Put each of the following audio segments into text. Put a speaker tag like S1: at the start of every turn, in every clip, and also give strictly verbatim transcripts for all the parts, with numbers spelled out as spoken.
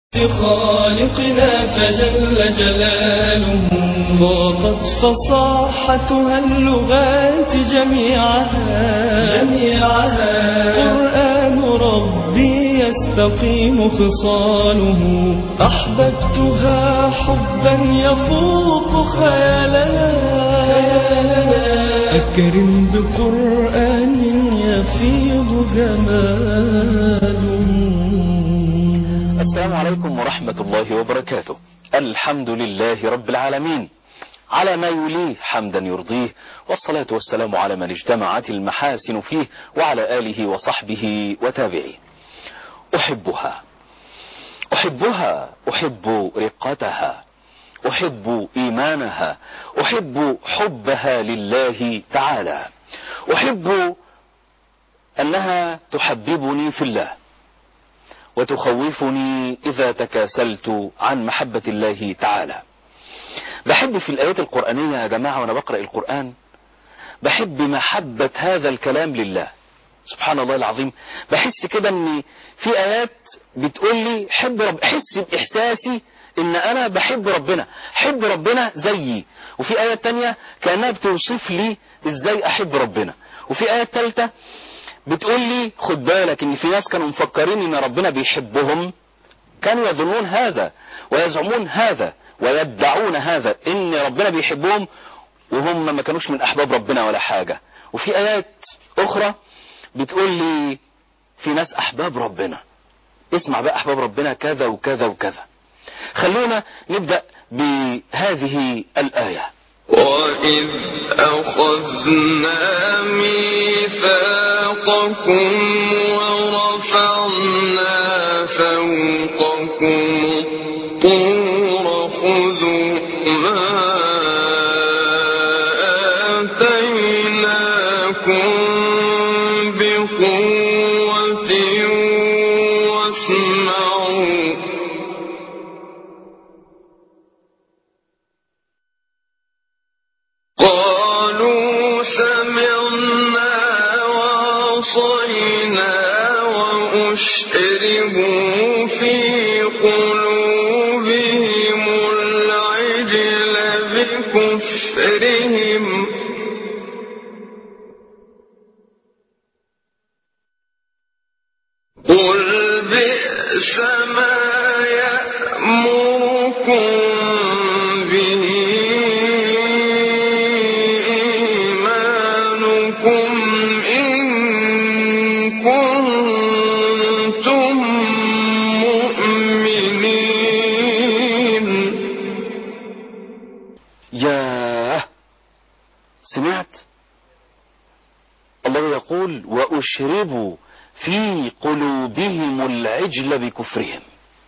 S1: خالقنا فجل جلاله ضاقت فصاحتها اللغات جميعها جميعها قرآن ربي يستقيم خصاله أحببتها حبا يفوق خيالنا أكرم بقرآن يفيض جماله.
S2: السلام عليكم ورحمة الله وبركاته. الحمد لله رب العالمين على ما يليه حمدا يرضيه، والصلاة والسلام على من اجتمعت المحاسن فيه وعلى آله وصحبه وتابعيه. أحبها أحبها أحب رقتها، أحب إيمانها، أحب حبها لله تعالى، أحب أنها تحببني في الله وتخوفني إذا تكاسلت عن محبة الله تعالى. بحب في الآيات القرآنية يا جماعة وأنا بقرأ القرآن، بحب محبة هذا الكلام لله سبحان الله العظيم. بحس كده ان في آيات بتقول لي حب رب، احس بإحساسي ان انا بحب ربنا، حب ربنا زيي. وفي آيات تانية كأنها بتوصف لي ازاي احب ربنا. وفي آيات تالتة بتقول لي خد بالك ان في ناس كانوا مفكرين ان ربنا بيحبهم، كانوا يظنون هذا ويزعمون هذا ويدعون هذا ان ربنا بيحبهم وهم ما كانوش من احباب ربنا ولا حاجة. وفي آيات اخرى بتقول لي في ناس احباب ربنا، اسمع بقى احباب ربنا كذا وكذا وكذا. خلونا نبدأ بهذه الآية.
S3: وَإِذْ أَخَذْنَا مِيثَاقَكُمْ وَرَفَعْنَا فَوْقَكُمُ الطُّورَ خُذُوا مَا آتَيْنَاكُمْ بِقُوَّةٍ وَاسْمَعُوا. قالوا سمعنا وعصينا وأشربوا في قلوبهم العجل بكفرهم قل بئس ما يأمركم به إيمانكم إن كنتم مؤمنين.
S2: ياه، سمعت الله يقول وأشربوا في قلوبهم العجل بكفرهم.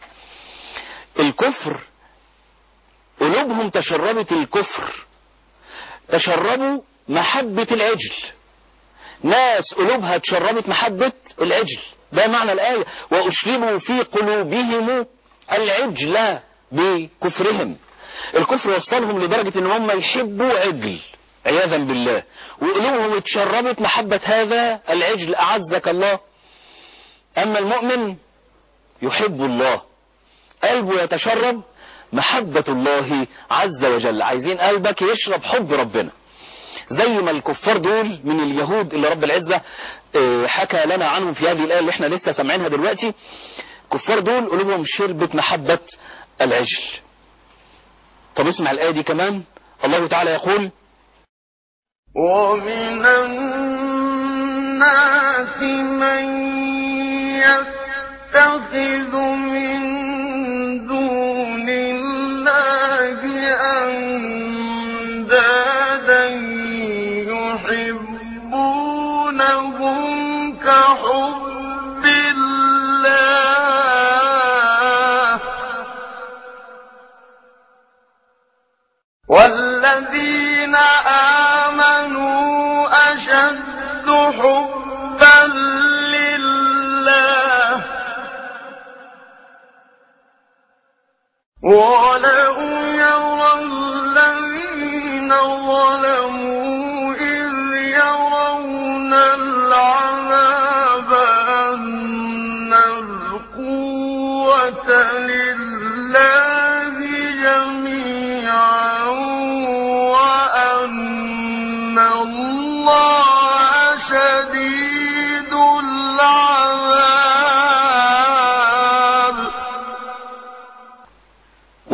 S2: الكفر قلوبهم تشربت الكفر، تشربوا محبة العجل. ناس قلوبها تشربت محبة العجل، ده معنى الآية وأشربوا في قلوبهم العجل بكفرهم. الكفر وصلهم لدرجة ان هم يحبوا عجل عياذا بالله، وقلوبهم اتشربت محبة هذا العجل أعزك الله. أما المؤمن يحب الله، قلبه يتشرب محبة الله عز وجل. عايزين قلبك يشرب حب ربنا زي ما الكفار دول من اليهود اللي رب العزة حكى لنا عنهم في هذه الآية اللي احنا لسه سامعينها دلوقتي. الكفار دول قلوبهم شربت محبة العجل. طب اسمع الآية دي كمان. الله تعالى يقول
S3: ومن الناس من يتخذ من دون الله أندادا يحبونهم كحب الله والذين آمنوا أشد حبا لله ولو يرى الذين ظلموا إذ يرون العذاب أن القوة لله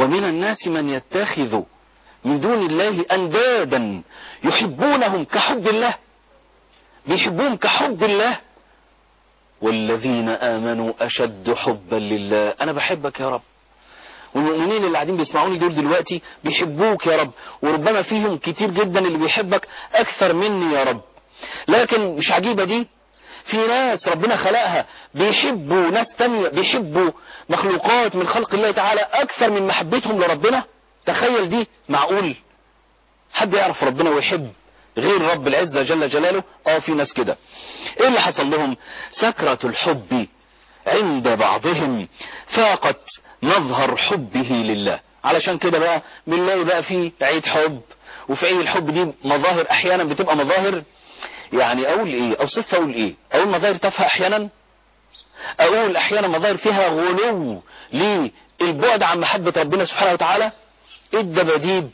S2: ومن الناس من يتخذ من دون الله أندادا يحبونهم كحب الله، بيحبون كحب الله، والذين آمنوا أشد حبا لله. أنا بحبك يا رب، والمؤمنين اللي قاعدين بيسمعوني دول دلوقتي بيحبوك يا رب، وربما فيهم كتير جدا اللي بيحبك أكثر مني يا رب. لكن مش عجيبة دي؟ في ناس ربنا خلقها بيحبوا ناس تانية، بيحبوا مخلوقات من خلق الله تعالى أكثر من محبتهم لربنا. تخيل دي، معقول حد يعرف ربنا ويحب غير رب العزة جل جلاله؟ اه في ناس كده. ايه اللي حصل لهم؟ سكرة الحب عند بعضهم فاقت مظهر حبه لله. علشان كده بقى بنلاقي بقى في عيد حب، وفي عيد الحب دي مظاهر احيانا بتبقى مظاهر، يعني اقول ايه اوصفها، اقول ايه اقول مظاهر تافهه احيانا، اقول احيانا مظاهر فيها غلو للبعد عن محبة ربنا سبحانه وتعالى، الدباديب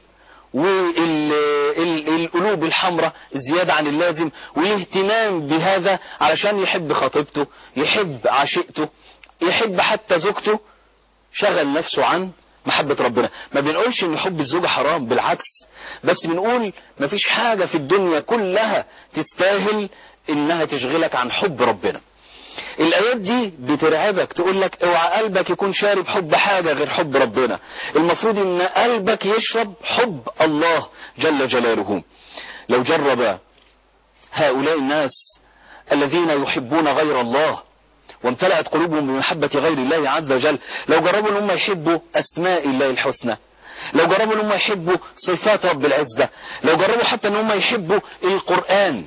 S2: والقلوب الحمراء الزيادة عن اللازم، والاهتمام بهذا علشان يحب خطيبته، يحب عشيقته، يحب حتى زوجته، شغل نفسه عن محبة ربنا. ما بنقولش ان حب الزوجة حرام، بالعكس، بس بنقول مفيش حاجة في الدنيا كلها تستاهل انها تشغلك عن حب ربنا. الايات دي بترعبك، تقول لك اوعى قلبك يكون شارب حب حاجة غير حب ربنا. المفروض ان قلبك يشرب حب الله جل جلاله. لو جرب هؤلاء الناس الذين يحبون غير الله وامتلأت قلوبهم بمحبة غير الله عز وجل، لو جربوا ان هم يحبوا اسماء الله الحسنى، لو جربوا ان هم يحبوا صفات رب العزة، لو جربوا حتى ان هم يحبوا القرآن،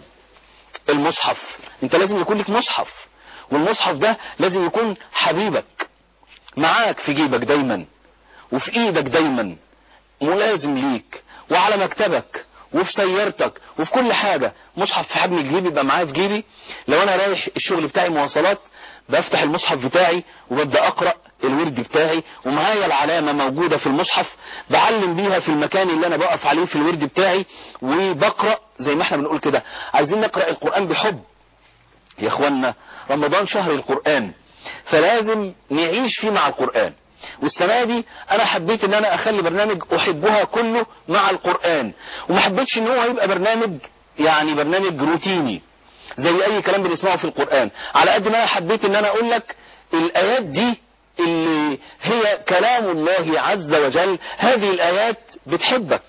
S2: المصحف، انت لازم يكون لك مصحف، والمصحف ده لازم يكون حبيبك معاك في جيبك دايما، وفي ايدك دايما، ملازم ليك، وعلى مكتبك، وفي سيارتك، وفي كل حاجة. مصحف في حجم الجيب يبقى معايا في جيبي. لو انا رايح الشغل بتاعي مواصلات بفتح المصحف بتاعي وببدأ اقرأ الورد بتاعي، ومعايا العلامة موجودة في المصحف بعلم بيها في المكان اللي انا بقف عليه في الورد بتاعي، وبقرأ زي ما احنا بنقول كده. عايزين نقرأ القرآن بحب يا اخوانا، رمضان شهر القرآن، فلازم نعيش فيه مع القرآن. والسنة دي انا حبيت ان انا اخلي برنامج احبها كله مع القرآن، وما حبيتش ان هو يبقى برنامج يعني برنامج روتيني زي اي كلام بنسمعه في القرآن، على قد ما انا حبيت ان انا اقول لك الايات دي اللي هي كلام الله عز وجل. هذه الايات بتحبك،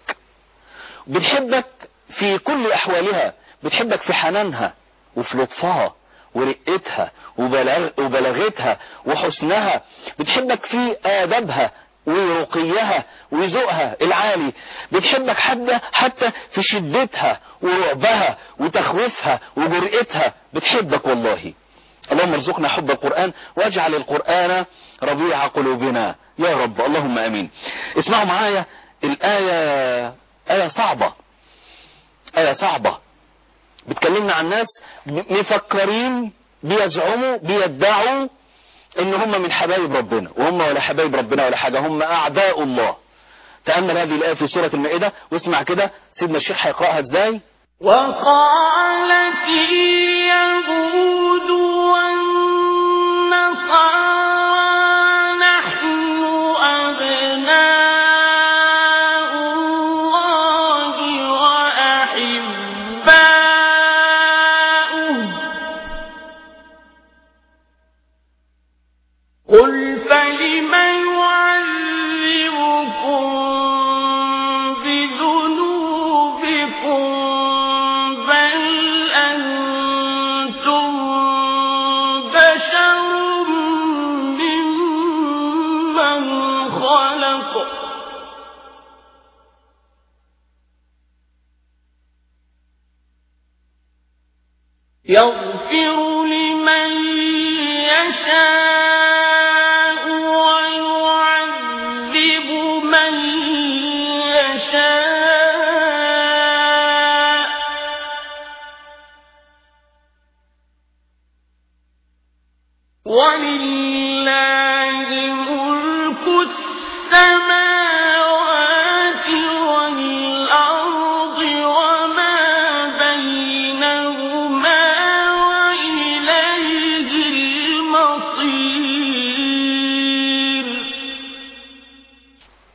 S2: بتحبك في كل احوالها، بتحبك في حنانها وفي لطفها ورقتها وبلغ وبلاغتها وحسنها، بتحبك في آدابها ورقيها وذوقها العالي، بتحبك حتى حتى في شدتها ورعبها وتخويفها وجرأتها، بتحبك والله. اللهم ارزقنا حب القرآن واجعل القرآن ربيع قلوبنا يا رب، اللهم امين. اسمعوا معايا الآية، آية صعبة، آية صعبة بتكلمنا عن ناس مفكرين بيزعموا بيدعوا ان هم من حبايب ربنا، وهم ولا حبايب ربنا ولا حاجة، هم اعداء الله. تأمل هذه الآية في سورة المائدة واسمع كده سيدنا الشيخ هيقرأها ازاي.
S1: وقالت اليهود والنصارى نحن أبناء قل فلم يعذبكم بذنوبكم بل أنتم بشر ممن خلق يغفر لمن يشاء ولله ملك السماوات والأرض وما بينهما وإليه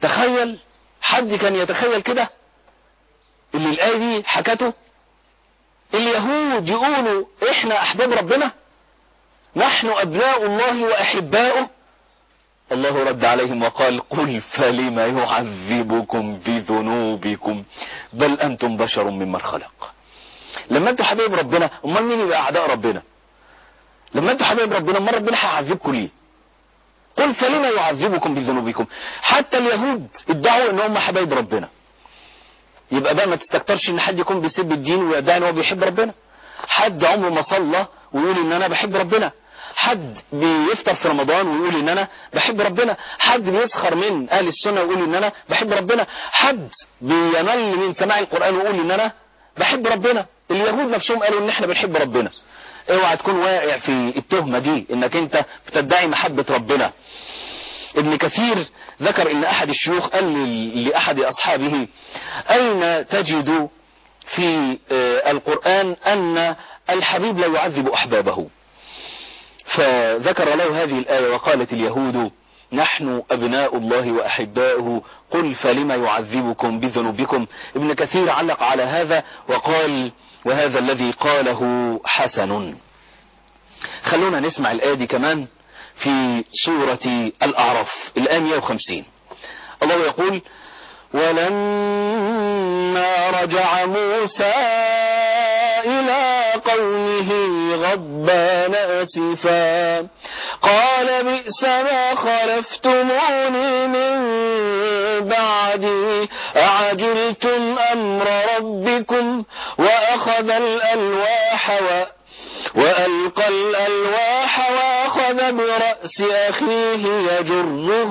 S2: تخيل حد كان يتخيل كده اللي الآية دي حكته؟ اليهود يقولوا احنا احباب ربنا، نحن ابناء الله واحباؤه. الله رد عليهم وقال قل فلم يعذبكم بذنوبكم بل انتم بشر ممن خلق. لما انتوا حبايب ربنا امال مين يبقى اعداء ربنا؟ لما انتوا حبايب ربنا امال ربنا هيعذبكم ليه؟ قل فلم يعذبكم بذنوبكم. حتى اليهود ادعوا ان هم حبايب ربنا. يبقى بقى ما تستكترش ان حد يكون بيسب الدين ويدعي ان هو بيحب ربنا. حد عمره ما صلى ويقول ان انا بحب ربنا. حد بيفطر في رمضان ويقول ان انا بحب ربنا. حد بيسخر من اهل السنه ويقول ان انا بحب ربنا. حد بيمل من سماع القران ويقول ان انا بحب ربنا. اليهود نفسهم قالوا ان احنا بنحب ربنا. اوعى تكون واقع في التهمه دي انك انت بتدعي محبه ربنا. ابن كثير ذكر ان احد الشيوخ قال لاحد اصحابه اين تجد في القرآن ان الحبيب لا يعذب احبابه؟ فذكر له هذه الآية وقالت اليهود نحن ابناء الله واحباؤه قل فلم يعذبكم بذنوبكم. ابن كثير علق على هذا وقال وهذا الذي قاله حسن. خلونا نسمع الآية دي كمان في سورة الأعراف الآية مئة وخمسين. الله يقول ولما رجع موسى إلى قومه غضبان أسفا قال بئس ما خلفتموني من بعدي أعجلتم أمر ربكم وأخذ الألواح و وألقى الألواح وأخذ برأس أخيه يجره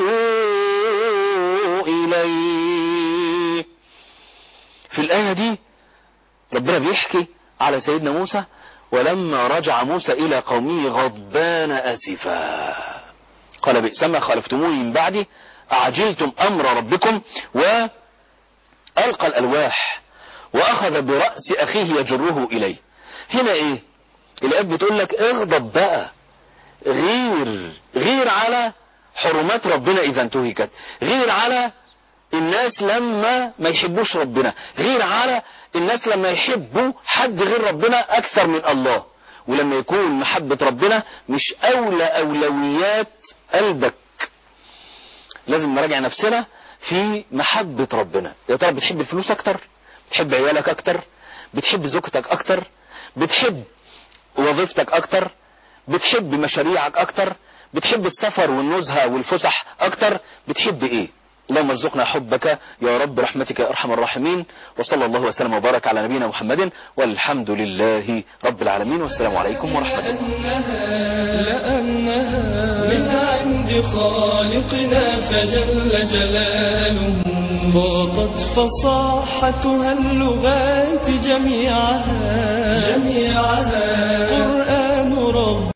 S2: إليه. في الآية دي ربنا بيحكي على سيدنا موسى ولما رجع موسى إلى قومه غضبان أسفا قال بئس ما خلفتموني من بعدي أعجلتم أمر ربكم وألقى الألواح وأخذ برأس أخيه يجره إليه. هنا إيه؟ الآية بتقول لك اغضب بقى، غير غير على حرمات ربنا إذا انتهكت، غير على الناس لما ما يحبوش ربنا، غير على الناس لما يحبوا حد غير ربنا أكثر من الله، ولما يكون محبة ربنا مش أولى أولويات قلبك. لازم نراجع نفسنا في محبة ربنا. يا ترى بتحب الفلوس أكتر؟ بتحب عيالك أكتر؟ بتحب زوجتك أكتر؟ بتحب وظيفتك أكتر؟ بتحب مشاريعك أكتر؟ بتحب السفر والنزهة والفسح أكتر؟ بتحب إيه؟ اللهم ارزقنا حبك يا رب برحمتك يا أرحم الراحمين. وصلى الله وسلم وبارك على نبينا محمد والحمد لله رب العالمين والسلام عليكم ورحمة الله.
S4: لأنها من عند خالقنا فجل جلاله ضاقت فصاحتها اللغات جميعها جميعها قرآن رب